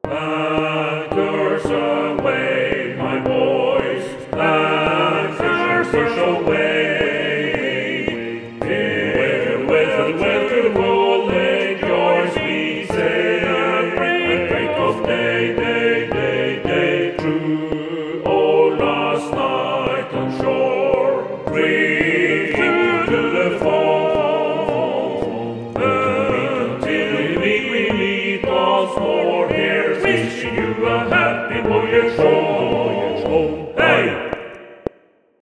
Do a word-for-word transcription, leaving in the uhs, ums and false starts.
Anchors away, my boys, anchors away. Here with the weather rolling joys we say, and break of day, day, day, day, through all last night on shore, drifting to the foam, until we meet once more here. Wishing you a happy voyage.